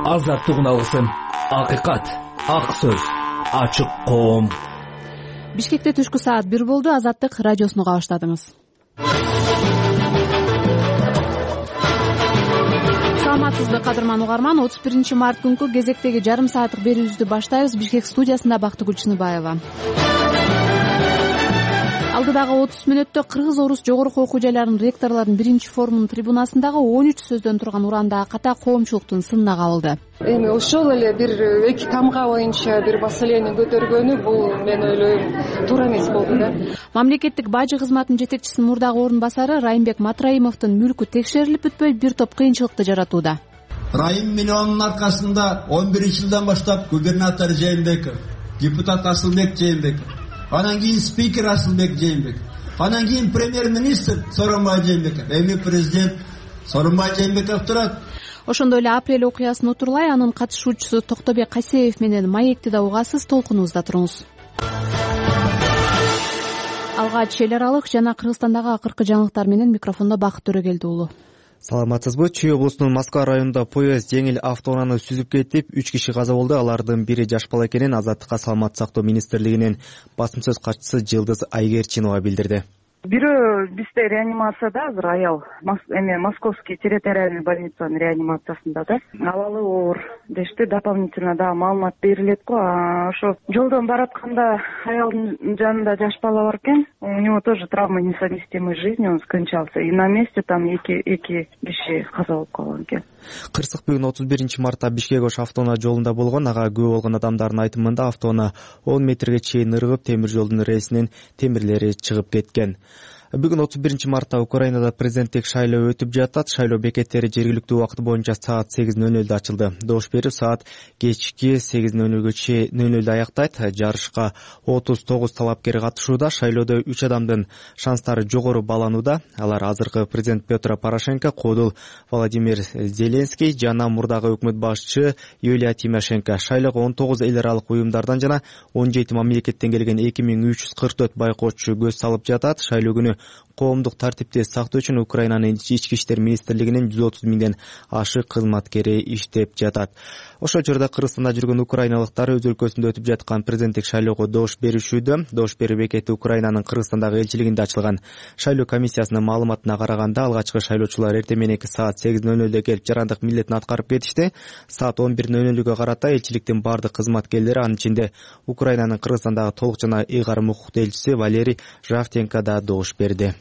Азаттык алгысын, акыйкат, ак сөз, ачык коом. Бишкекте түшкү саат 1 болду. Азаттык радиосуну баштадыңыз. Саламатсызбы кадырман угарман, 31 март күнкү кезектеги жарым сааттык берүүбүздү баштайбыз. Бишкек студиясында Бактыгүл Чыныбаева. Алдыдагы 30 мүнөттө кыргыз-орус жогорку окуу жайларынын ректорлорунун биринчи форумунун трибунасындагы 13 сөздөн турган уранда ката коомчулуктун сынына кабылды. Эми ошол эле бир эки тамга боюнча бир маселени көтөргөнү бул мен ойлойм туура эмес болду да. Мамлекеттик бажы кызматынын жетекчисинин мурдагы орун басары Райымбек Матраимовдун мүлкү текшерилип бүтпөй бир топ кыйынчылыкты жаратууда. Райым миллионунун аркасында 11-жылдан баштап губернатор Жээнбеков, депутат Асылбек Жээнбеков, анан кийин спикер Асылбек Жээнбеков, анан кийин премьер-министр Сооронбай Жээнбеков, эми президент Сооронбай Жээнбеков турат. Ошондой эле апрель окуясын отурлай анын катышуучусу Токтобек Касеев менен маекти да угасыз, толкунубузда туруңуз. Алгач эл аралык жана Кыргызстандагы акыркы жаңылыктар менен микрофондо Бакыт Төрөгелди уулу. Саламатсызбы? Чүй облусунун Москва районунда поезд жеңил автоунааны сүзүп кетип, 3 киши каза болду. Алардын бири жаш бала экенин Азаттыкка саламаттык сактоо министрлигинин басым сөз катчысы Жылдыз Айгерчинова билдирди. Бирөө бизде реанимацияда азыр аял, эми Московский территориальный больницанын реанимациясында да. Абалы оор дешти, дополнительно да маалымат берилет го. Ошо жолдон баратканда аялдын жанында жаш бала бар экен. У него тоже травма несовместимой с жизнью, он скончался. И на месте там эки киши каза болуп калган экен. Кырсык бүгүн 31 мартта Бишкек-Ош автоунаа жолунда болгон. Ага күбө болгон адамдардын айтымында автоунаа 10 метрге чейин ыргып, темир жолдун рейсинин темирлери чыгып кеткен. Бүгүн 31 мартта Украинада президенттик шайлоо өтүп жатат. Шайлоо бекеттери жергиликтүү убакыт боюнча саат 8:00 ачылды. Добуш берүү саат кечки 8:00 аяктайт. Жарышка 39 талапкер катышууда. Шайлоодо 3 адамдын шанстары жогору бааланууда. Алар азыркы президент Петр Порошенко, кодул Владимир Зеленский жана мурдагы өкмөт башчы Юлия Тимошенко. Шайлоого 19 эл аралык уюмдардан жана 17 мамлекеттен келген 2344 байкоочу көз салып жатат. Шайлоо күнү коомдук тартипти сактоо үчүн Украинанын ички иштер министрлигинин 130 миңден ашык кызматкери иштеп жатат. Ошол жерде Кыргызстанда жүргөн украиналыктар өз өлкөсүндө өтүп жаткан президенттик шайлоого добуш беришүүдө. Добуш берүү бекети Украинанын Кыргызстандагы элчилигинде ачылган. Шайлоо комиссиясынын маалыматына караганда, алгачкы шайлоочулар эртең мененки саат 8:00 келип жарандык милдетин аткарып кетишти. Саат 11:00 карата элчиликтин бардык кызматкерлери, анын ичинде Украинанын Кыргызстандагы толук жана ыйгарым укуктуу элчиси Валерий Жавтенко да добуш берди.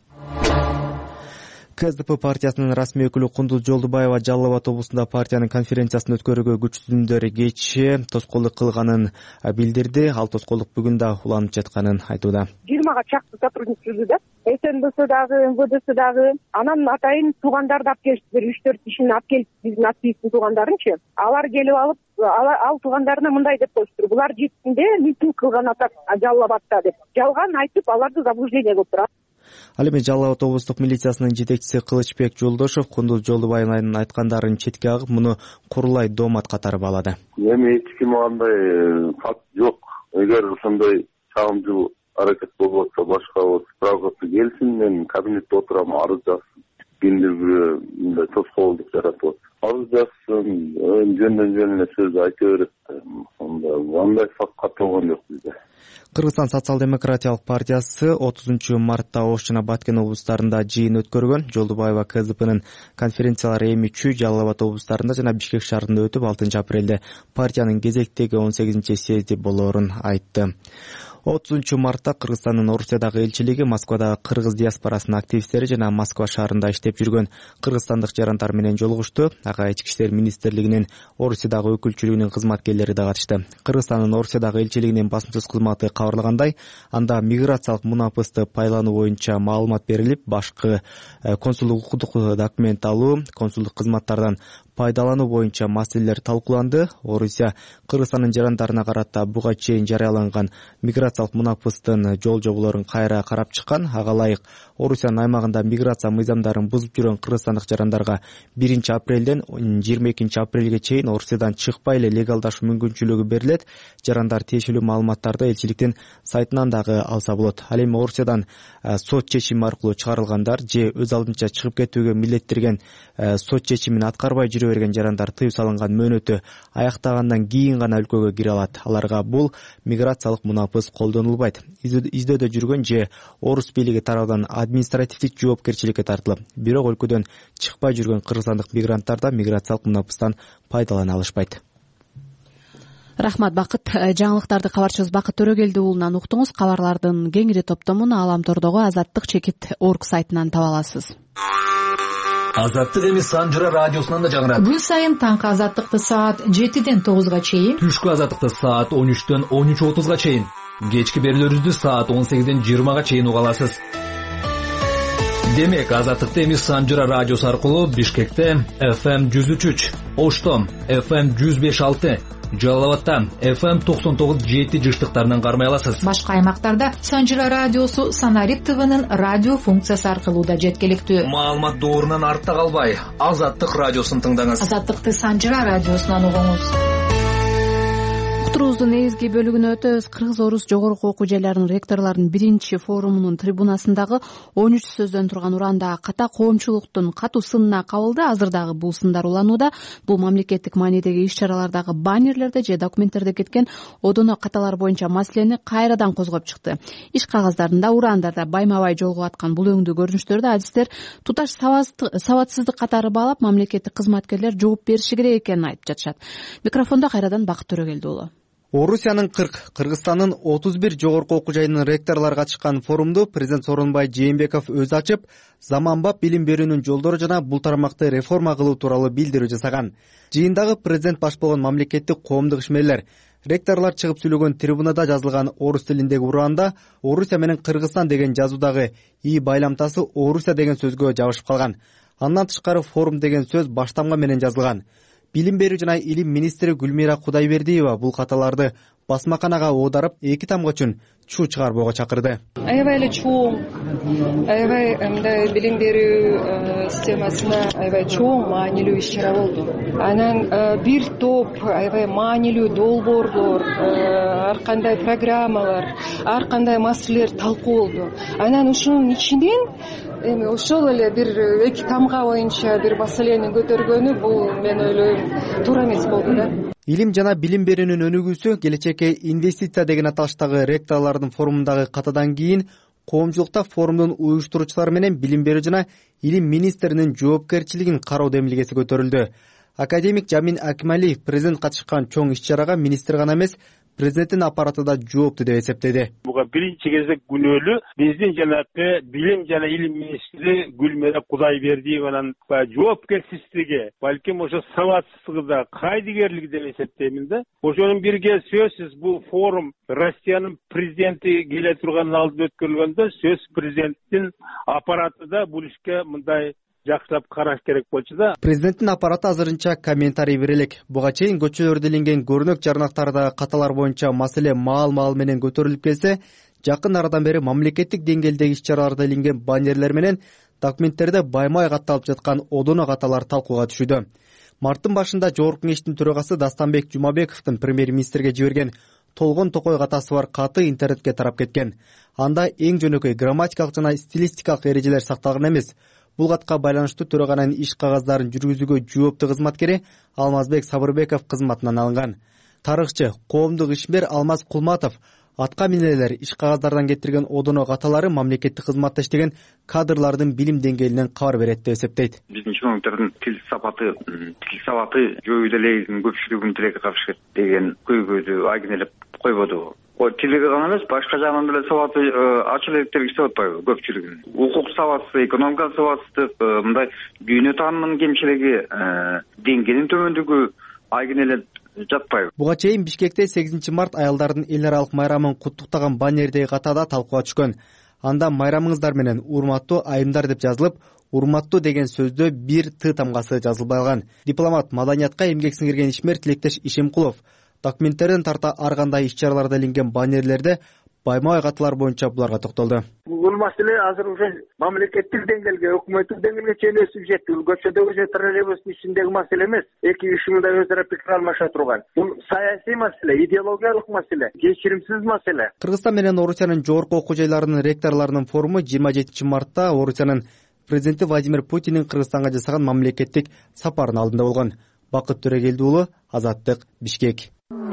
КСДП партиясынын расмий өкүлү Кундуз Жолдубаева Жалал Абад облусунда партиянын конференциясын өткөрүүгө күчтүүндөр кечээ тоскоолдук кылганын билдирди. Ал тоскоолдук бүгүн да уланып жатканын айтууда. 20 чакты сотрудник жүрдү. СНБС дагы, МВДС дагы, анан атайын туугандарды алып келиптир, 3-4 кишини алып келип, биздин активисттин туугандарынчы. Алар келип алып, ал туугандарына мындай деп коюштур. Булар жетинде митинг кылган атат Жалал Абадта деп. Жалган айтып, аларды заблуждение кылып турат. Ал эми Жалал Абад облустук милициясынын жетекчиси Кылычбек Жолдошов Кундуз Жолдубаеванын айткандарын четке агып, муну курулай доомат катары баалады. Эми эч ким андай факт жок. Эгер ошондой чагымдуу аракет болуп атса, башка справкасы келсин, мен кабинетте отурам, арыз жазсын. Кимдир бирөө мындай тоскоолдук жаратып атат. Арыз жазсын, жөндөн эле сөз айта берет. Андай факт катталган жок бизде. Кыргызстан социал-демократиялык партиясы 30 мартта Ош жана Баткен облустарында жыйын өткөргөн. Жолдубаева КСДПнын конференциялары эми Чүй, Жалал Абад облустарында жана Бишкек шаарында өтүп, 6 апрелде партиянын кезектеги 18 съезди болоорун айтты. 30 мартта Кыргызстандын Орусиядагы элчилиги Москвадагы кыргыз диаспорасынын активисттери жана Москва шаарында иштеп жүргөн кыргызстандык жарандар менен жолугушту. Ага ички иштер министрлигинин Орусиядагы өкүлчүлүгүнүн кызматкерлери да катышты. Кыргызстандын Орусиядагы элчилигинин басым сөз кызматы кабарлагандай, анда миграциялык мунапысты пайлануу боюнча маалымат берилип, башкы консулдук укуктук документ алуу, консулдук кызматтардан пайдалануу боюнча маселелер талкууланды. Орусия Кыргызстандын жарандарына карата буга чейин жарыяланган миграциялык мунапыстын жол жоболорун кайра карап чыккан. Ага ылайык Орусиянын аймагында миграция мыйзамдарын бузуп жүргөн кыргызстандык жарандарга 1 апрелден 22 апрелге чейин Орусиядан чыкпай эле легалдашуу мүмкүнчүлүгү берилет. Жарандар тиешелүү маалыматтарды элчиликтин сайтынан дагы алса болот. Ал эми Орусиядан сот чечими аркылуу чыгарылгандар же өз алдынча чыгып кетүүгө милдеттирген сот чечимин аткарбай жүрө берген жарандар тыюу салынган мөөнөтү аяктагандан кийин гана өлкөгө кире алат. Аларга бул миграциялык мунапыс колдонулбайт. Издөөдө жүргөн же орус бийлиги тарабынан административдик жоопкерчиликке тартылып, бирок өлкөдөн чыкпай жүргөн кыргызстандык мигранттар да миграциялык мунапыстан пайдалана алышпайт. Рахмат Бакыт. Жаңылыктарды кабарчыбыз Бакыт Төрөгелди уулунан уктуңуз. Кабарлардын кеңири топтомун Аламтордогу Азаттык-чекит.org сайтынан таба аласыз. Азаттык эми Санжыра радиосунан да жаңырат. Күн сайын таңкы Азаттыкты саат 7ден 9га чейин, Түшкү Азаттыкты саат 13дөн 13:30га чейин, кечки берүүлөрүбүздү саат 18ден 20га чейин уга аласыз. Демек, Азаттыкты эми Санжыра радиосу аркылуу Бишкекте FM 103, Ошто FM 105.6, Жалал Абадта FM 99.7 жыштыктарынан кармай аласыз. Башка аймактарда Санжыра радиосу Санарит ТВнын радио функциясы аркылуу да жеткиликтүү. Маалымат доорунан артта калбай, Азаттык радиосун тыңдаңыз. Азаттыкты Санжыра радиосунан угуңуз. Уктуруубуздун негизги бөлүгүнө өтөбүз. Кыргыз-орус жогорку окуу жайларынын ректорлорунун 1-форумунун трибунасындагы 13 сөздөн турган уранда ката коомчулуктун катуу сынына кабылды. Азыр дагы бул сындар уланууда. Бул мамлекеттик маанидеги иш-чаралардагы баннерлерде же документтерде кеткен одоно каталар боюнча маселени кайрадан козгоп чыкты. Иш кагаздарында, урандарда байма-бай жолугуп аткан бул өңдүү көрүнүштөрдү адистер туташ сабатсыздык катары баалап, мамлекеттик кызматкерлер жооп бериши керек экенин айтып жатышат. Микрофондо кайрадан Бакыт Төрөгелди уулу. Орусиянын 40, Кыргызстандын 31 жогорку окуу жайынын ректорлору катышкан форумду президент Сооронбай Жээнбеков өзү ачып, заманбап билим берүүнүн жолдору жана бул тармакты реформа кылуу тууралуу билдирүү жасаган. Жыйындагы президент баш болгон мамлекеттик коомдук ишмерлер, ректорлор чыгып сүйлөгөн трибунада жазылган орус тилиндеги уранда Орусия менен Кыргызстан деген жазуудагы и байламтасы Орусия деген сөзгө жабышып калган. Андан тышкары форум деген сөз баштамга менен жазылган. Билим берүү жана илим министри Гүлмира Кудайбердиева бул каталарды басмаканага оодарып 2 тамга үчүн чуу чыгарбоого чакырды. Аябай эле чоң, аябай мындай билим берүү системасына аябай чоң маанилүү иш-чара болду. Анан бир топ аябай маанилүү долбоорлор, ар кандай программалар, ар кандай маселелер талкуу болду. Анан ушунун ичинен эми ошол эле бир 2 тамга боюнча бир маселени көтөргөнү бул мен ойлойм туура эмес болду да. Илим жана билим берүүнүн өнүгүүсү келечекке инвестиция деген аталыштагы ректорлордун форумундагы катадан кийин коомчулукта форумдун уюштуруучулары менен билим берүү жана илим министринин жоопкерчилигин кароо демилгеси көтөрүлдү. Академик Жамин Акималиев президент катышкан чоң иш-чарага министр гана эмес, президенттин аппараты да жоопту деп эсептеди. Буга биринчи кезек күнөөлүү биздин жанагы билим жана илим министри Гүлмира Кудайбердиеванын жоопкерчилиги, балким ошо сабатсыздыгы да кайдыгерлиги деп эсептеймин да. Ошонун бирге сөзсүз бул форум Россиянын президенти келе турган алдында өткөрүлгөндө сөз президенттин аппараты да бул ишке мындай жакшылап караш керек болчу да. Президенттин аппараты азырынча комментарий бере элек. Буга чейин көчөлөрдө илинген көрүнөк жарнактардагы каталар боюнча маселе маал менен көтөрүлүп келсе, жакын арадан бери мамлекеттик деңгээлдеги иш-чараларда илинген баннерлер менен документтерде байма-бай катталып жаткан одоно каталар талкууга түшүүдө. Марттын башында Жогорку Кеңештин төрагасы Дастанбек Жумабековдун премьер-министрге жиберген толгон токой катасы бар каты интернетке тарап кеткен. Анда эң жөнөкөй грамматикалык жана стилистикалык эрежелер сакталган эмес. Бул катка байланыштуу төраганын иш кагаздарын жүргүзүүгө жооптуу кызматкери Алмазбек Сабырбеков кызматынан алынган. Тарыхчы, коомдук ишмер Алмаз Кулматов атка минелер иш кагаздардан кетирген одоно каталары мамлекеттик кызматта иштеген кадрлардын билим деңгээлинен кабар берет деп эсептейт. Биздин чиновниктардын тил сабаты жою делегин көпчүлүгүн тилекке каршы деген көйгөйдү айгинелеп койбоду. Тилеги гана эмес, башка жагынан деле сабаты ачыл элек деп иштебатпайбы көпчүлүгүн. Укук сабаты, экономика сабаты, мындай дүйнө таанымынын кемчилиги, деңгээлинин төмөндүгү айгинелеп жатпайбы. Буга чейин Бишкекте 8 март аялдардын эл аралык майрамын куттуктаган баннердеги катада талкууга түшкөн. Анда майрамыңыздар менен урматтуу айымдар деп жазылып, урматтуу деген сөздө бир Т тамгасы жазылбай калган. Дипломат, маданиятка эмгек сиңирген ишмер Тилектеш Ишемкулов документтерден тарта ар кандай иш-чараларда илинген баннерлерде байма бай катылар боюнча буларга токтолду. Бул маселе азыр уже мамлекеттик деңгээлге, өкмөттүк деңгээлге чейин өсүп жетти. Бул көчөдөгү же троллейбустун ичиндеги маселе эмес. Эки ишмада өзара пикир алмаша турган. Бул саясий маселе, идеологиялык маселе, кечиримсиз маселе. Кыргызстан менен Орусиянын жогорку окуу жайларынын ректорлорунун форуму 27 мартта Орусиянын президенти Владимир Путиндин Кыргызстанга жасаган мамлекеттик сапарынын алдында болгон. Бакыт Төрөгелди уулу, Азаттык, Бишкек.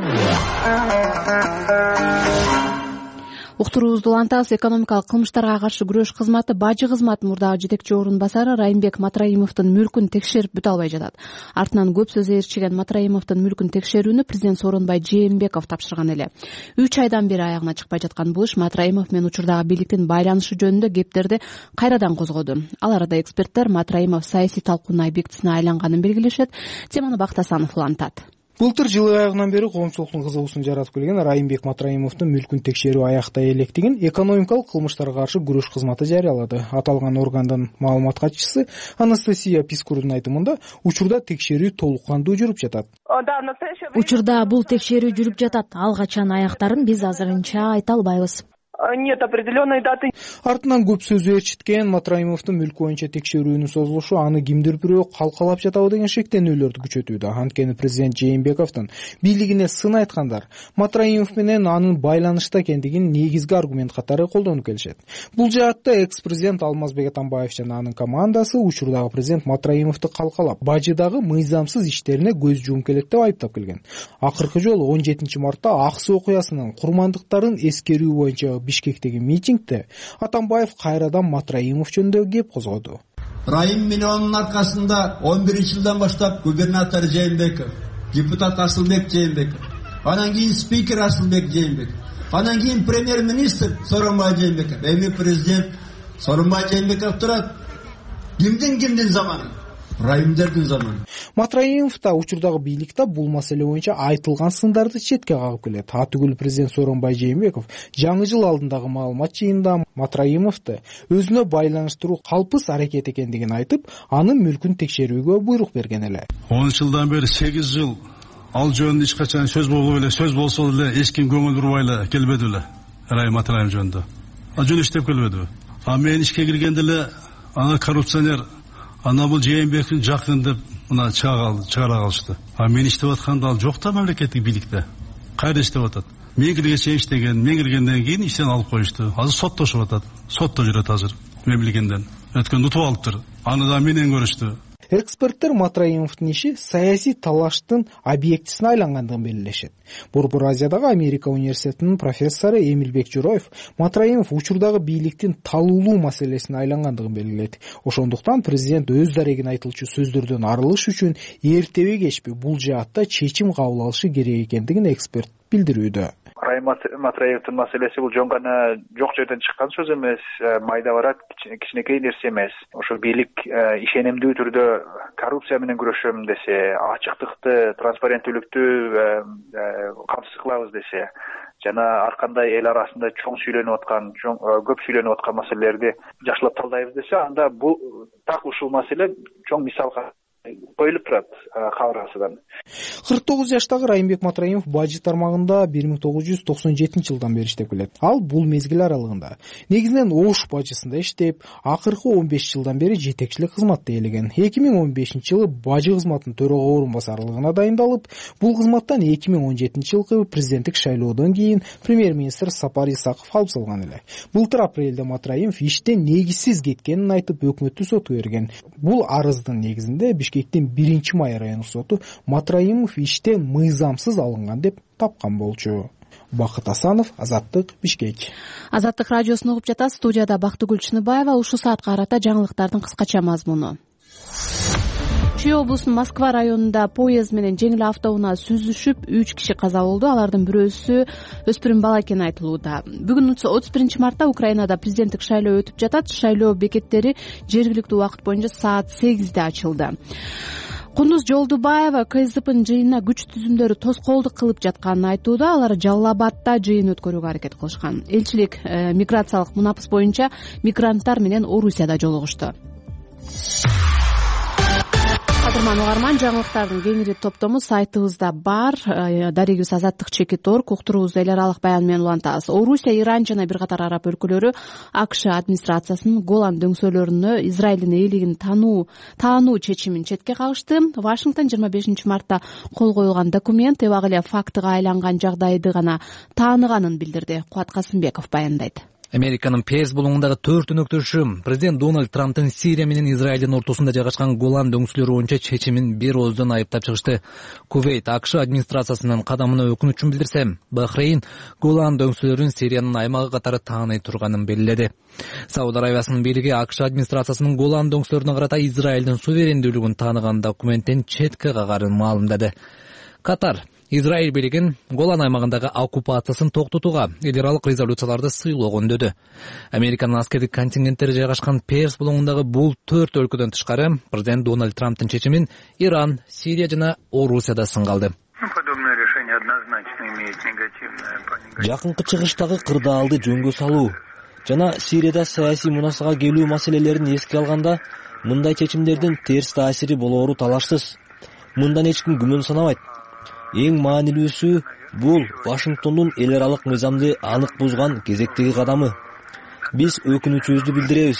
Уктуруубузду улантабыз. Экономикалык кылмыштарга каршы күрөш кызматы бажы кызматынын мурдагы жетекчи орун басары Райымбек Матраимовдун мүлкүн текшерип бүтө албай жатат. Артынан көп сөз ээрчиген Матраимовдун мүлкүн текшерүүнү президент Сооронбай Жээнбеков тапшырган эле. 3 айдан бери аягына чыкпай жаткан бул иш Матраимов менен учурдагы бийликтин байланышы жөнүндө кептерди кайрадан козгоду. Ал арада эксперттер Матраимов саясий талкуунун объектисине айланганын белгилешет. Теманы Бактасанов улантат. Былтыр жыл аягынан бери коомчулуктун кызыгуусун жаратып келген Райымбек Матраимовдун мүлкүн текшерүү аяктай электигин экономикалык кылмыштарга каршы күрөш кызматы жарыялады. Аталган органдын маалымат катчысы Анастасия Пискурдун айтымында учурда текшерүү толук кандуу жүрүп жатат. Учурда бул текшерүү жүрүп жатат. Ал качан аяктарын биз азырынча айта албайбыз. Нет определенной даты. Артынан көп сөз ээрчиткен Матраимовдун мүлкү боюнча текшерүүнүн созулушу аны кимдир бирөө калкалап жатабы деген шектенүүлөрдү күчөтүүдө. Анткени президент Жээнбековдун бийлигине сын айткандар Матраимов менен анын байланышта экендигин негизги аргумент катары колдонуп келишет. Бул жаатта экс-президент Алмазбек Атамбаев жана анын командасы учурдагы президент Матраимовду калкалап, бажыдагы мыйзамсыз иштерине көз жумуп келет деп айыптап келген. Акыркы жолу 17 мартта Ак Суу окуясынын курмандыктарын эскерүү боюнча Бишкектеги митингде Атамбаев кайрадан Матраимов жөнүндө кеп козгоду. Райым миллионунун аркасында 11-жылдан баштап губернатор Жээнбеков, депутат Асылбек Жээнбеков, анан кийин спикер Асылбек Жээнбеков, анан кийин премьер-министр Сооронбай Жээнбеков, эми президент Сооронбай Жээнбеков турат. Кимдин заманы? Райымдардын заманы. Матраимов да учурдагы бийликте бул маселе боюнча айтылган сындарды четке кагып келет. Атүгүл президент Сооронбай Жээнбеков жаңы жыл алдындагы маалымат жыйынында Матраимовду өзүнө байланыштыруу калпыс аракет экендигин айтып, анын мүлкүн текшерүүгө буйрук берген эле. 10 жылдан бери 8 жыл ал жөнүндө эч качан сөз болбой эле, сөз болсо деле эч ким көңүл бурбай эле келбеди эле. Райым Матраимов жөнүндө. Жөн иштеп келбеди. Мен ишке киргенде эле ана коррупционер, ана бул Жээнбековдун жакын деп мына чыгара калышты. Мен иштеп атканда ал жок да мамлекеттик бийликте. Кайда иштеп атат? Мен киргенче иштеген, мен киргенден кийин иштен алып коюшту. Азыр соттошуп атат. Сотто жүрөт азыр. Мен билгенден. Өткөндө утуп алыптыр. Аны да менен көрүштү. Эксперттер Матраимовдун иши саясий талаштын объектисине айлангандыгын белгилешет. Борбор Азиядагы Америка университетинин профессору Эмилбек Журоев Матраимов учурдагы бийликтин талуулуу маселесине айлангандыгын белгиледи. Ошондуктан президент өз дарегин айтылчу сөздөрдөн арылыш үчүн эртеби кечпи бул жаатта чечим кабыл алышы керек экендигин эксперт билдирүүдө. Райым Матраимовдун маселеси бул жөн гана жок жерден чыккан сөз эмес, майда барат, кичинекей нерсе эмес. Ошо бийлик ишенимдүү түрдө коррупция менен күрөшөм десе, ачыктыкты, транспаренттүүлүктү камсыз кылабыз десе, жана ар кандай эл арасында чоң сүйлөнүп аткан, көп сүйлөнүп аткан маселелерди жакшылап талдайбыз десе, анда бул так ушул маселе чоң мисалга коюлуп турат кабыргасынан. 49 жаштагы Райымбек Матраимов бажы тармагында 1997 жылдан бери иштеп келет. Ал бул мезгил аралыгында негизинен Ош бажысында иштеп, акыркы 15 жылдан бери жетекчилик кызматты ээлеген. 2015 жылы бажы кызматынын төрага орун басарлыгына дайындалып, бул кызматтан 2017 жылкы президенттик шайлоодон кийин премьер-министр Сапар Исаков алып салган эле. Былтыр апрелде Матраимов иштен негизсиз кеткенин айтып, өкмөттү сотко берген. Бул арыздын негизинде Бишкектин 1-май райондук соту Матраимов иштен мыйзамсыз алынган деп тапкан болчу. Бакыт Асанов, Азаттык, Бишкек. Азаттык радиосун угуп жатасыз. Студияда Бактыгүл Чыныбаева. Ушул саатка карата жаңылыктардын кыскача мазмуну. Чүй облусунун Москва районунда поезд менен жеңил автоунаа сүзүшүп 3 киши каза болду. Алардын бирөөсү өспүрүм бала экени айтылууда. Бүгүн 31 мартта Украинада президенттик шайлоо өтүп жатат. Шайлоо бекеттери жергиликтүү убакыт боюнча саат 8де ачылды. Кундуз Жолдубаева КСДПнын жыйынына күч түзүмдөрү тоскоолдук кылып жатканын айтууда. Алар Жалал Абадда жыйын өткөрүүгө аракет кылышкан. Элчилик миграциялык мунапыс боюнча мигранттар менен Орусияда жолугушту. окурман угарман, жаңылыктардын кеңири топтому сайтыбызда бар. Дарегибиз Азаттык.org уктуруубузду эл аралык баян менен улантабыз. Орусия, Иран жана бир катар араб өлкөлөрү АКШ администрациясынын Голан дөңсөлөрүнө Израилдин ээлигин таануу чечимин четке кагышты. Вашингтон 25 мартта кол коюлган документ эбак эле фактыга айланган жагдайды гана тааныганын билдирди. Кубат Касымбеков баяндайт. Американын Пейс булуңундагы 4 өнөктөшү президент Дональд Трамптын Сирия менен Израилдин ортосунда жайгашкан Голан дөңсөлөрү боюнча чечимин бир ооздон айыптап чыгышты. Кувейт АКШ администрациясынын кадамына өкүнүчүн билдирсе, Бахрейн Голан дөңсөлөрүн Сириянын аймагы катары тааный турганын белгиледи. Сауд Аравиясынын бийлиги АКШ администрациясынын Голан дөңсөлөрүнө карата Израилдин суверендүүлүгүн тааныган документтен четке кагарын маалымдады. Катар Израиль бийлигин Голан аймагындагы оккупациясын токтотууга эл аралык резолюцияларды сыйлоого өндөдү. Американын аскердик контингенттери жайгашкан Перс булуңундагы бул 4 өлкөдөн тышкары президент Дональд Трамптын чечимин Иран, Сирия жана Орусияда сынга алды. Жакынкы чыгыштагы кырдаалды жөнгө салуу жана Сирияда саясий мунасага келүү маселелерин эске алганда мындай чечимдердин терс таасири болоору талашсыз. Мындан эч ким күмөн санабайт. Эң маанилүүсү бул Вашингтондун эл аралык мыйзамды анык бузган кезектеги кадамы. Биз өкүнүчүбүздү билдиребиз,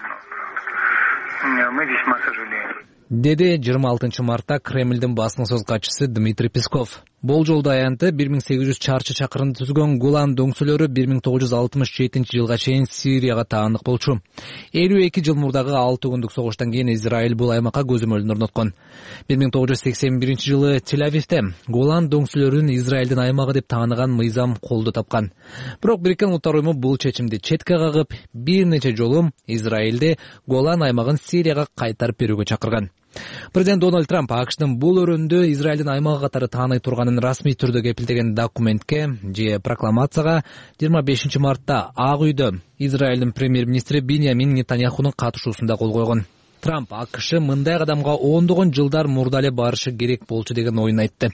деди 26 мартта Кремлдин басма сөз катчысы Дмитрий Песков. Болжолду аянты 1800 чарчы чакырымды түзгөн Голан дөңсөлөрү 1967 жылга чейин Сирияга таандык болчу. 52 жыл мурдагы 6 күндүк согуштан кийин Израиль бул аймакка көзөмөлүн орноткон. 1981 жылы Тель-Авивде Голан дөңсөлөрүн Израилдин аймагы деп тааныган мыйзам колду тапкан. Бирок Бириккен Улуттар уюму бул чечимди четке кагып, бир нече жолу Израилди Голан аймагын Сирияга кайтарып берүүгө чакырган. Президент Дональд Трамп АКШдын бул өрөөндө Израилдин аймагы катары тааный турганын расмий түрдө кепилдеген документке же прокламацияга 25 мартта Ак үйдө Израилдин премьер-министри Биньямин Нетаньяхунун катышуусунда кол койгон. Трамп АКШ мындай кадамга ондогон жылдар мурда эле барышы керек болчу деген оюн айтты.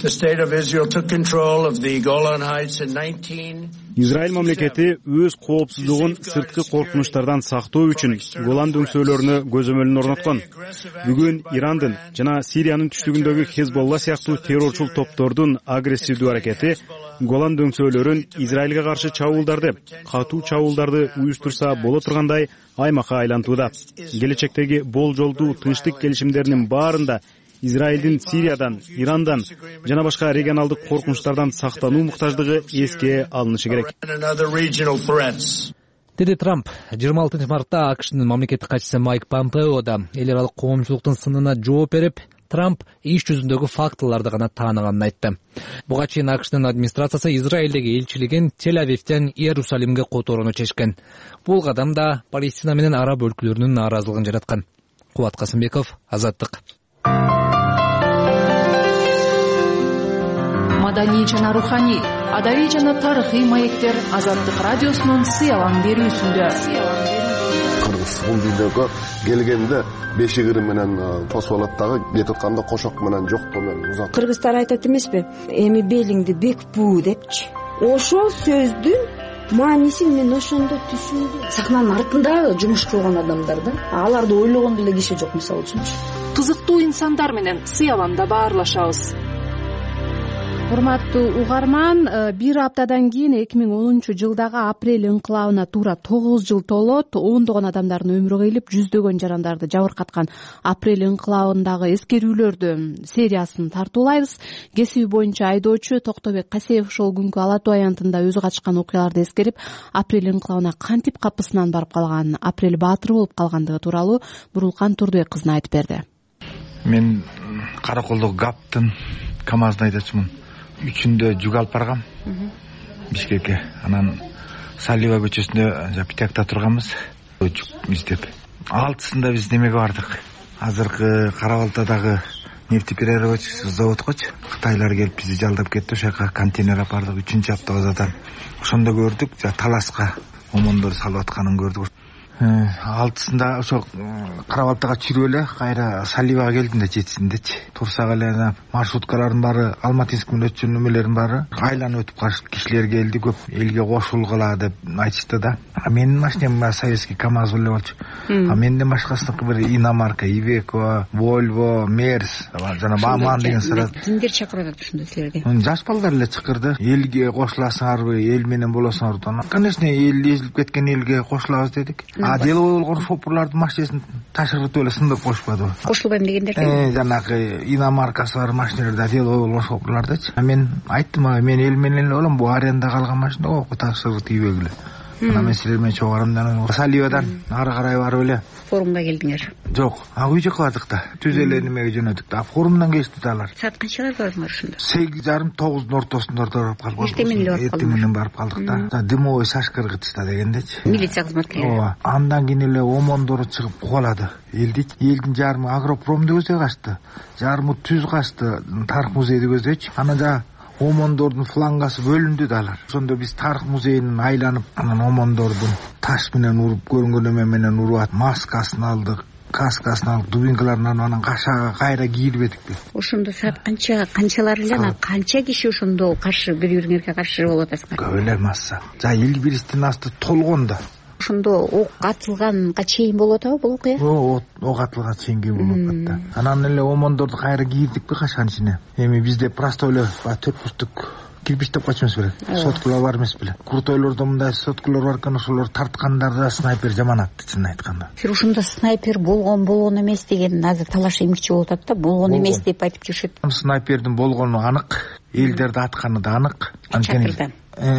Израиль мамлекети өз коопсуздугун сырткы коркунучтардан сактоо үчүн Голан дөңсөлөрүнө көзөмөлүн орноткон. Бүгүн Ирандын жана Сириянын түштүгүндөгү Хезболла сыяктуу террорчул топтордун агрессивдүү аракети Голан дөңсөлөрүн Израилге каршы чабуулдарды, катуу чабуулдарды уюштурса боло тургандай аймакка айлантууда. Келечектеги болжолдуу тынчтык келишимдеринин баарында Израилдин Сириядан, Ирандан жана башка регионалдык коркунучтардан сактануу муктаждыгы эске алынышы керек, деди Трамп. 26 мартта АКШнын мамлекеттик катчысы Майк Помпео да эл аралык коомчулуктун сынына жооп берип, Трамп иш жүзүндөгү фактыларды гана тааныганын айтты. Буга чейин АКШнын администрациясы Израилдеги элчилигин Тель-Авивден Иерусалимге которууну чечкен. Бул кадам да Палестина менен араб өлкөлөрүнүн нааразылыгын жараткан. Кубат Касымбеков, Азаттык. Маданий жана руханий, адабий жана тарыхый маектер Азаттык радиосунун сыялан берүүсүндө. Бул видеого келгенде бешигири менен посолаттагы кетип атканда кошок менен жоктоо менен узат. Кыргыздар айтат эмеспи? Эми белиңди бекпүү депчи. Ошол сөздүн маанисин мен ошондо түшүндүм. Сахнанын артында жумуш кылган адамдар да, аларды ойлогон деле киши жок, мисалы үчүнчү. Кызыктуу инсандар менен сыяланда баарлашабыз. Урматтуу угарман, бир аптадан кийин 2010 жылдагы апрель ыңкылабына туура 9 жыл толот. Ондогон адамдардын өмүрү кыйылып, жүздөгөн жарандарды жабыркаткан апрель ыңкылабындагы эскерүүлөрдү сериясын тартуулайбыз. Кесиби боюнча айдоочу Токтобек Касеев ошол күнкү Ала Тоо аянтында өзү катышкан окуяларды эскерип, апрель ыңкылабына кантип капысынан барып калган, апрель баатыр болуп калгандыгы тууралуу Бурулкан Турдубек кызына айтып берди. Мен Караколдогу ГАПтын КамАЗын айдачумун. Үчүндө жүк алып баргам Бишкекке. Анан Салива көчөсүндө Питакта турганбыз. Жүк издеп. 6-сында биз немеге бардык. Азыркы Кара-Балтадагы нефтеперерабатчы заводкочу Кытайлар келип бизди жалдап кетти. Ошока контейнер алып бардык. 3-апта базадан. Ошондо көрдүк, таласка омондор салып атканын көрдүк. 6-сында ошо Карабалтага чүрүп эле кайра Саливага келдим да 7-синдечи. Турсак эле маршруткалардын баары, Алматинск менен өтчү немелердин баары айланып өтүп калышты. Кишилер келди, көп элге кошулгула деп айтышты да. Менин машинам советский КамАЗ эле болчу. Менден башкасыныкы бир иномарка, Ивеко, Volvo, Мерс, жана Баман деген сыра. Кимдер чакырып атат ушундай силерге? Жаш балдар эле чакырды. Элге кошуласыңарбы, эл менен болосуңарбы? Конечно, эл езилип кеткен элге кошулабыз дедик. Деловой болгон шопурлардын машинасын ташыртып эле сындырып коюшпадыбы? Кошулбайм дегендер. Жанагы иномаркасы бар машиналарда деловой болгон шопурлардачы. Мен айттым, мен эл менен эле болом, бу арендага калган машина окуп ташырып тийбегиле. Мен силер менен чогуу арамданам. Саливадан ары карай барып эле форумга келдиңер? Жок, үй жака бардык да. Түз эле немеге жөнөдүк да. Форумдан кечти да алар. Саат канчага бардыңар ошондо? 8:30-9 ортосунда барып калдык. Эртең менен барып калдык да. Дымовой сашкыргычта дегендечи. Милиция кызматкерлери. Ооба. Андан кийин эле омондору чыгып кубалады. Элдин жарымы Агропромду көздөй качты. Жарымы түз качты, тарых музейди көздөйчү. Ана омондордун флангасы бөлүндү да алар. Ошондо биз тарых музейин айланып, анан омондордун таш менен уруп көрүнгөн эме менен уруп маскасын алдык, каскасын алып, дубинкаларын алып, анан кашаага кайра кийирбедикпи? Ошондо саат канчалар эле, канча киши ошондо каршы бири-бириңерге каршы болуп атасыңар? Көп эле масса. Эл биристин асты толгон да. Ошондо ок атылганга чейин болуп атабы бул окуя? Ок атылганга чейин болуп атты. Анан эле омондорду кайра кийирдикпи кашанын ичине. Эми бизде простой эле 4 бурчтук кирпич тапкач эмес беле? Соткалар бар эмес беле? Куртойлордо мындай соткалар бар экен, ошолор тарткандарда снайпер жаман атты, чынын айтканда. Силер ушунда снайпер болгон эмес деген азыр талаш эмгичи болуп атат да, болгон эмес деп айтып жүрүшөт. Снайпердин болгону анык, элдерди атканы да анык. Чатырдан.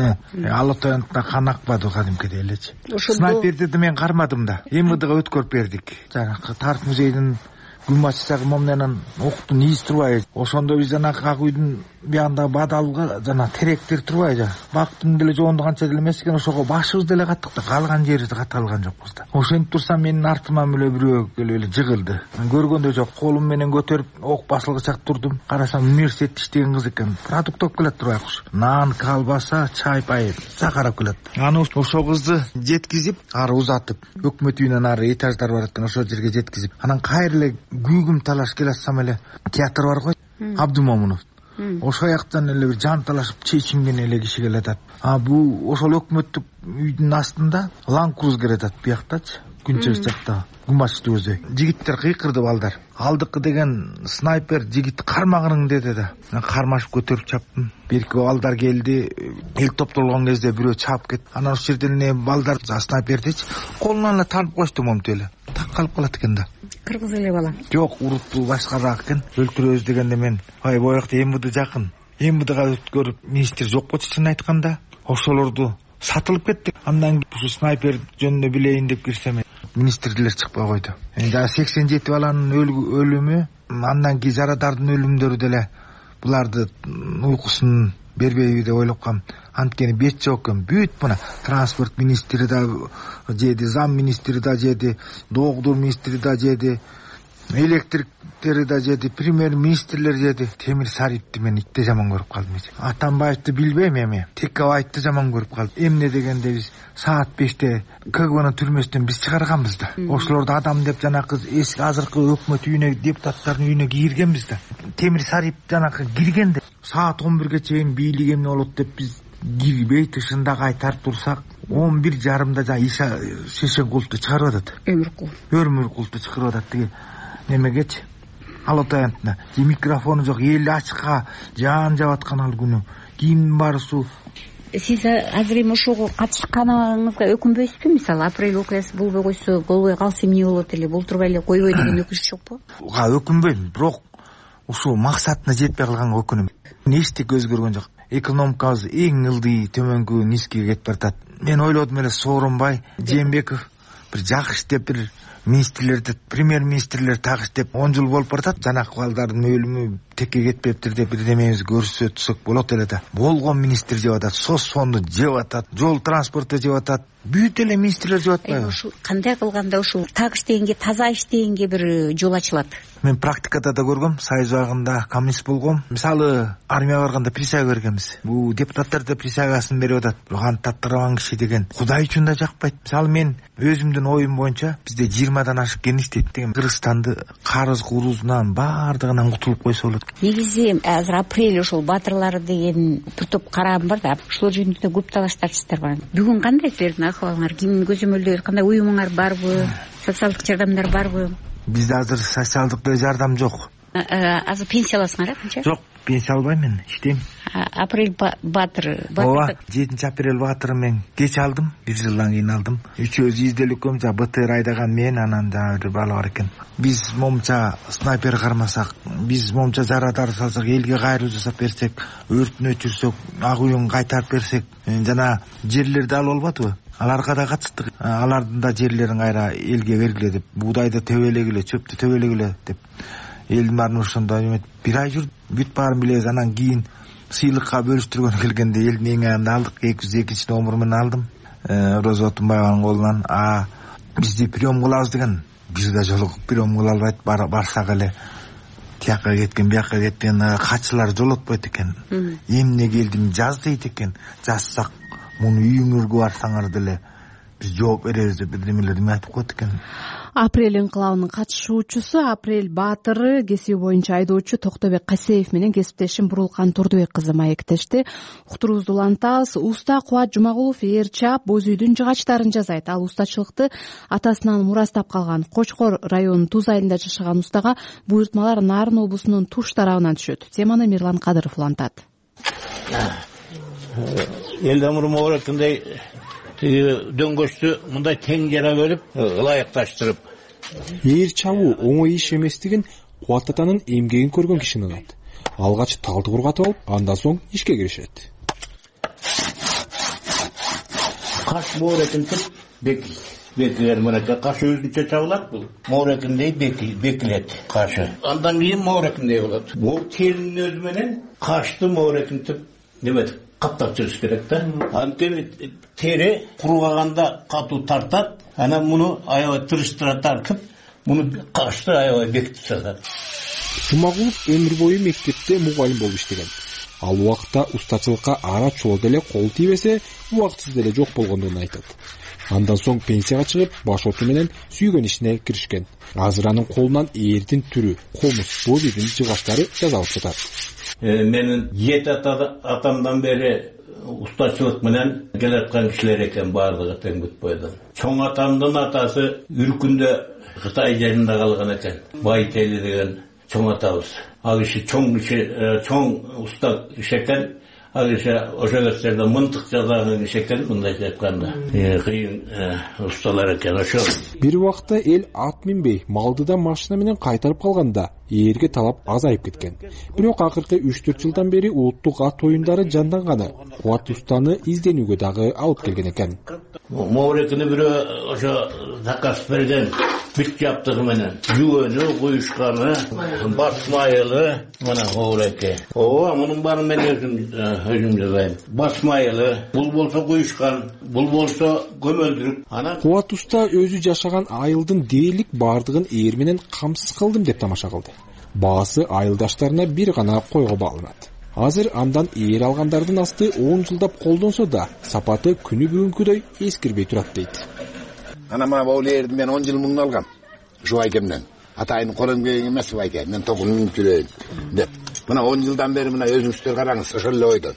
Алла таянтта кан акпады кадимкидей элечи. Снайперди мен кармадым да. МВДга өткөрүп бердик. Жанагы тарых музейдин гүлмачысагы момненен октун ийиси турбайбы? Ошондо биз жанагы ак үйдүн биягында бадалга жана теректер турбайбы? Бактың деле жоонду канча деле эмес экен, ошого башыбыз деле каттык да, калган жерибизди катталган жокпуз да. Ошентип турсам менин артыман эле бирөө келип эле жыгылды. Көргөндө жок, колум менен көтөрүп ок басылгычак турдум. Карасам университетте иштеген кыз экен. Продукт алып келет турбайкуш. Нан, колбаса, чай пайып, сакарап келет. Аны ошо кызды жеткизип, ары узатып, өкмөт үйүнөн ары этаждар бар экен, ошол жерге жеткизип, анан кайра эле күйгүм талаш келатсам эле театр бар го, Абдумомунов. Ошол жактан эле бир жан талашып чечинген эле киши келатат. Бул ошол өкмөттүк үйдүн астында Ланкруз келатат бияктачы. Күн чыгыш жакта гүмачты өзү. Жигиттер кыйкырды балдар. Алдыкы деген снайпер жигит кармагырың деди да. Мен кармашып көтөрүп чаптым. Бирки балдар келди, эл топтолгон кезде бирөө чаап кетти. Анан ошол жерден эле балдар снайпердичи колунан эле танып кошту момту эле. Так калып калат экен да. Кыргыз эле бала. Жок, уруттуу башкараак экен. Өлтүрөбүз дегенде мен, боякта МВД жакын. МВДга өткөрүп министр жок болчу, чын айтканда. Ошолорду сатылып кетти. Андан кийин снайпер жөнүндө билейин деп кирсем, министрлер чыкпай койду. Жана 87 баланын өлүмү, андан кийин жарадардын өлүмдөрү деле буларды уйкусун бербейби деп ойлоп калам. Анткени бет жок экен. Бүт мына транспорт министри да жеди, зам министри да жеди, доогдур министри да жеди, электриктери да жеди, премьер-министрлер жеди. Темир Сарипти мен итте жаман көрүп калдым. Атамбаевди билбейм эми. Текебаевди жаман көрүп калдым. Эмне дегенде биз саат 5те КГБнын түрмөсүнөн биз чыгарганбыз да. Ошолорду адам деп жанакы эски азыркы өкмөт үйүнө, депутаттардын үйүнө киргенбиз да. Темир Сарип жанакы киргенде саат 11ге чейин бийлик эмне болот деп биз кирбей тышында кайтарып турсак, 11:30да жана Иса Шешенкулду чыгарып атат. Өмүркулду чыгарып атат тиги немегечи. Алла таянтына. Микрофону жок, эл ачыкка жаан жаап аткан ал күнү. Кийин барысу. Сиз азыр эми ошого катышканыңызга өкүнбөйсүзбү? Мисалы, апрель окуясы болбой койсо, болбой калса эмне болот эле, болтурбай эле койбой деген өкүнүч жокпу? Өкүнбөйм, бирок ушул максатына жетпей калганга өкүнөм. Эчтеке өзгөргөн жок. Экономикабыз эң ылдый төмөнкү низкиге кетип баратат. Мен ойлодум эле Сооронбай Жээнбеков бир жакшы иштеп бир министрлерди, премьер-министрлер так иштеп 10 жыл болуп баратат. Жанакы балдардын өлүмү текке кетпептир деп бирдемебизди көрсөтсөк болот эле да. Болгон министр жеп атат, СОС фонду жеп атат, жол транспорту жеп атат, бүт эле министрлер жеп атпайбы? Ушул кандай кылганда ушул так иштегенге, таза иштегенге бир жол ачылат. Мен практикада да көргөм, союз убагында коммунист болгом. Мисалы, армияга барганда присяга бергенбиз. Бул депутаттар да присягасын берип атат. Буга таттырган киши деген Кудай үчүн да жакпайт. Мисалы, мен өзүмдүн оюм боюнча бизде 20дан ашык кен иштейт деген. Кыргызстанды карыз курузунан баардыгынан кутулуп койсо болот. Негизи азыр апрель ушул баатырлар деген бир топ карабым бар да, ушул жөнүндө да көп талаштарсыздар бар. Бүгүн кандай силердин акыбалыңар? Ким көзөмөлдөйт? Кандай уюмуңар барбы? Социалдык жардамдар барбы? Бизде азыр социалдык жардам жок. Азыр пенсия аласыңар, канча? Жок, пенсия албайм мен, иштейм. Апрель баатыры. Ооба, 7 апрель баатыры мен кеч алдым, 1 жылдан кийин алдым. Үчөөбүз изделиккөм, БТР айдаган мен, анан бир бала бар экен. Биз момча снайпер кармасак, биз момча жарадар салсак, элге кайруу жасап берсек, өртүн өчүрсөк, ак үйүн кайтарып берсек, жана жерлерди алып албадыбы? Аларга да катыштык. Алардын да жерлерин кайра элге бергиле деп, буудайды төбөлөгүлө, чөптү төбөлөгүлө деп. Элдин баарын ошондо эметип, 1 ай жүрүп, бүт баарын билебиз. Анан кийин сыйлыкка бөлүштүргөн келгенде элдин эң аягында алдык. 202 номер менен алдым. Роза Отунбаеванын колунан. Бизди прием кылабыз деген. Биз да жолугуп прием кыла албайт. Барсак эле тияка кеткен, бияка кеткен катчылар жолотпойт экен. Эмне келдим жаз дейт экен. Жазсак муну үйүңөргө барсаңар деле биз жооп беребиз деп бирдемелерди айтып коет экен. Апрель инкылабынын катышуучусу Апрель баатыры кесиби боюнча айдоочу Токтобек Касеев менен кесиптешим Бурулкан Турдубек кызы маектешти. Уктуруубузду улантабыз. Уста Кубат Жумагулов ээр чап, боз үйдүн жыгачтарын жасайт. Ал устачылыкты атасынан мурастап калган. Кочкор районунун Туз айылында жашаган устага буйртмалар Нарын облусунун Туш тарабынан түшөт. Теманы Мирлан Кадыров улантат. Элдамыр мооракындай дөңгөчтү мындай тең жара бөлүп, ылайыкташтырып. Ээр чабуу оңой иш эместигин Кубат атанын эмгегин көргөн киши ынат. Алгач талды кургатып алып, андан соң ишке киришет. Каш мооракынтып бекилер мынакы каш өзүнчө чабылат бул. Мооракындай бекилет кашы. Андан кийин мооракындай болот. Бул теринин өзү менен кашты мооракынтып неметип каптап чыгыш керек да. Анткени тери кургаганда катуу тартат, анан муну аябай тырыштыра тартып, муну кашты аябай бекитип чыгат. Жумагулов өмүр бою мектепте мугалим болуп иштеген. Ал убакытта устачылыкка ара чоо деле кол тийбесе, убактысыз деле жок болгондугун айтат. Андан соң пенсияга чыгып, баш оту менен сүйгөн ишине киришкен. Азыр анын колунан ээрдин түрү, комуз, боз үйдүн жыгачтары жасалып жатат. Менин 7 атамдан бери устачылык менен келаткан кишилер экен, баардыгы тең бүт бойдон. Чоң атамдын атасы Үркүндө Кытай жеринде калган экен. Байтели деген чоң атабыз. Ал киши чоң уста киши экен. Ал киши ошо нерселерде мынтык жазган киши экен, мындай айтканда. Кыйын усталар экен ошо. Бир убакта эл ат минбей, малды да машина менен кайтарып калганда ээрге талап азайып кеткен. Бирок акыркы 3-4 жылдан бери улуттук ат оюндары жанданганы Кубат устаны изденүүгө дагы алып келген экен. Моорекини бирөө ошо заказ берген бүт жаптыгы менен. Жүгөнү, куюшканы, басмайылы, мына моореке. Мунун баарын мен өзүм жазайм. Басмайылы, бул болсо куюшкан, бул болсо көмөлдүрүп. Кубат уста өзү жашаган айылдын дээрлик баардыгын ээр менен камсыз кылдым деп тамаша кылды. Баасы айылдаштарына бир гана койго багланат. Азыр андан ээр алгандардын асты 10 жылдап колдонсо да, сапаты күнү бүгүнкүдөй эскирбей турат дейт. Мына бул ээрди мен 10 жыл муңун алгам. Ушу айкемден. Атайын колум келген эмес байке, мен токун жүрөйүн деп. Мына 10 жылдан бери мына өзүңүздөр караңыз, ошол эле ойдон.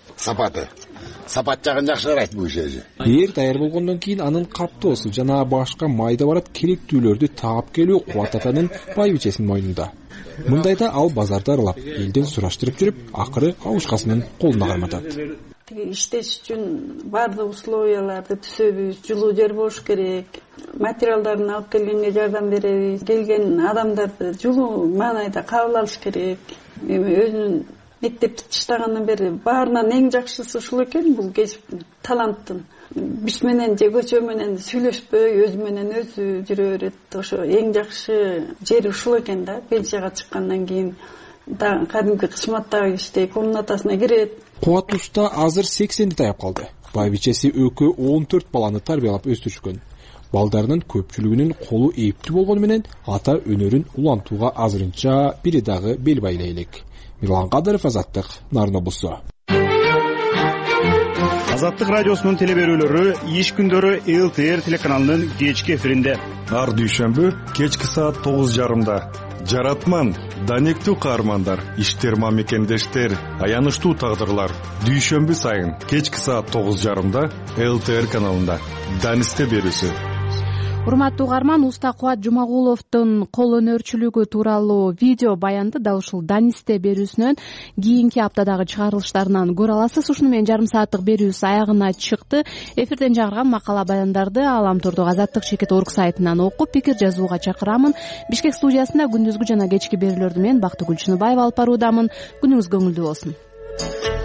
Сапат жагын жакшыраак бул иши. Ээр даяр болгондон кийин анын каптоосу жана башка майда барат керектүүлөрдү таап келүү Кубат атанын байбичесинин мойнунда. Мындайда ал базарды аралап, элден сураштырып жүрүп, акыры алышкасынын колуна карматат. Иштеш үчүн баардык условияларды түзөбүз, жылуу жер болуш керек, материалдарын алып келгенге жардам беребиз, келген адамдарды жылуу маанайда кабыл алыш керек. Өзүнүн мектепти таштагандан бери баарынан эң жакшысы ушул экен, бул кесиптин, таланттын. Биз менен же көчө менен сүйлөшпөй, өзү менен өзү жүрө берет. Ошо эң жакшы жери ушул экен да. Пенсияга чыккандан кийин дагы кадимки кызматтагы кишидей комнатасына кирет. Кубат Уста азыр 80 таяп калды. Байбичеси Өкө 14 баланы тарбиялап өстүрүшкөн. Балдарынын көпчүлүгүнүн колу эптүү болгону менен ата өнөрүн улантууга азырынча бири дагы бел байлай элек. Мирлан Кадыров, Азаттык, Нарын облусу. Азаттык радиосунун телеберүүлөрү иш күндөрү ЛТР телеканалынын кечки эфиринде. Ар дүйшөмбү кечки саат 9:30. Жаратман, данектүү каармандар, иштер мамекендештер, аянычтуу тагдырлар. Дүйшөмбү сайын кечки саат 9:30 ЛТР каналында. Данисте берүүсү. Урматтуу угарман, Уста Кубат Жумагуловдун кол өнөрчүлүгү тууралуу видео баянды дал ушул Данисте берүүсүнөн кийинки аптадагы чыгарылыштарынан көрө аласыз. Ушуну менен жарым сааттык берүүбүз аягына чыкты. Эфирден жаңырган макала баяндарды Аламтордук Азаттык Шекет орг сайтынан окуп, пикир жазууга чакырамын. Бишкек студиясында күндүзгү жана кечки берүүлөрдү мен Бактыгүл Чыныбаева алып баруудамын. Күнүңүз көңүлдүү болсун.